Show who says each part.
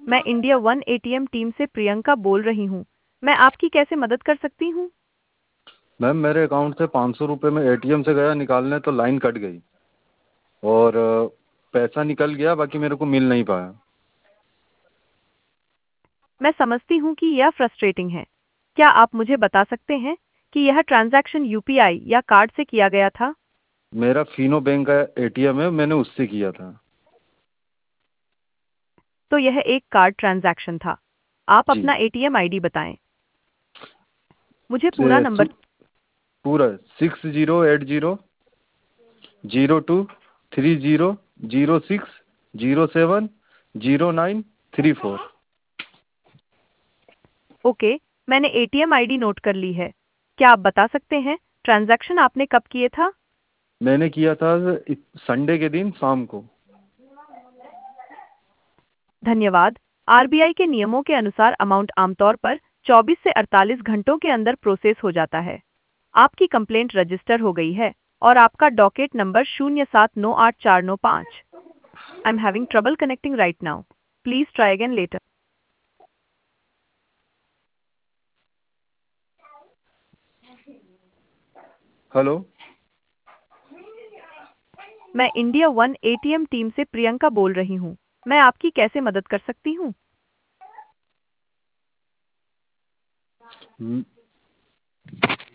Speaker 1: मैं India one ATM team से प्रियंका बोल रही हूँ। मैं आपकी कैसे मदद कर सकती हूँ?
Speaker 2: मैम मेरे अकाउंट से 500 रुपये में एटीएम से गया निकालने तो लाइन कट गई और पैसा निकल गया, बाकी मेरे को मिल नहीं पाया।
Speaker 1: मैं समझती हूँ कि यह फ्रस्ट्रेटिंग है। क्या आप मुझे बता सकते हैं कि यह ट्रांजैक्शन यूपीआई या कार्ड से किया गया था?
Speaker 2: मेरा फिनो बैंक का एटीएम है, मैंने उससे किया था।
Speaker 1: तो यह एक कार्ड ट्रांजैक्शन था। आप
Speaker 2: जी।
Speaker 1: अपना एटीएम आईडी बताएं। मुझे पूरा
Speaker 2: से-
Speaker 1: नंबर।
Speaker 2: सु- पूरा 6080203006070934।
Speaker 1: ओके, मैंने एटीएम आईडी नोट कर ली है। क्या आप बता सकते हैं ट्रांजैक्शन आपने कब किए था?
Speaker 2: मैंने किया था संडे के दिन शाम को।
Speaker 1: धन्यवाद। आरबीआई के नियमों के अनुसार अमाउंट आमतौर पर 24 से 48 घंटों के अंदर प्रोसेस हो जाता है। आपकी कंप्लेंट रजिस्टर हो गई है और आपका docket number 0798495। I am having trouble connecting right now. Please try again later.
Speaker 2: Hello.
Speaker 1: मैं इंडिया वन एटीएम टीम से प्रियंका बोल रही हूँ। मैं आपकी कैसे मदद कर सकती हूँ?
Speaker 2: म-